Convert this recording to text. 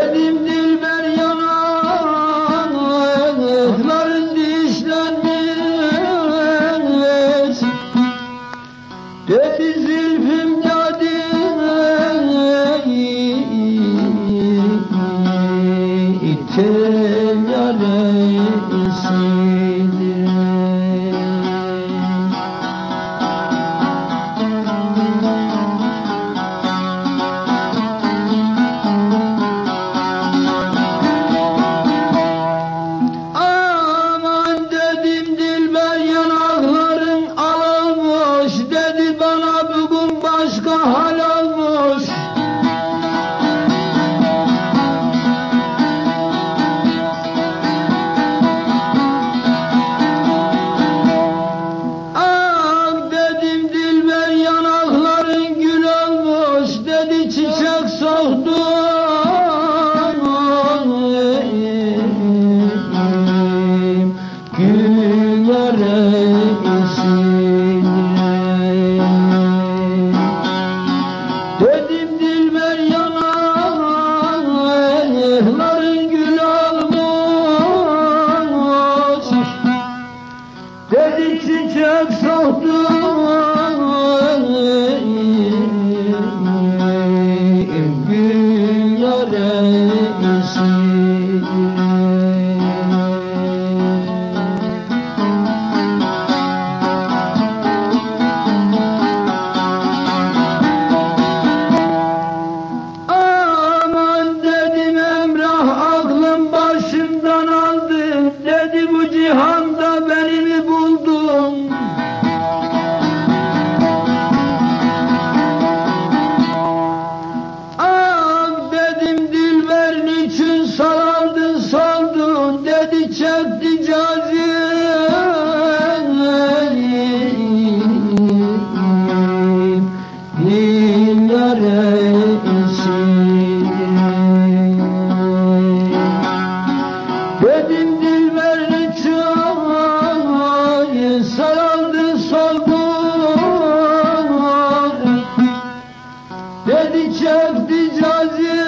Dedim dilber yanakların dişlenmiş. Dedi zülfüm dedi tel yaresidir. Dedim dilber yanakların gül olmuş. Dedi çiçek soğdu gül yaresidir. Dedi bu cihanda beni mi buldun? Ah dedim dilber niçin saraldın saldın? Dedi çekti cazim dil yaresidir. Dedim saraldı soldu, dedi çekti cazim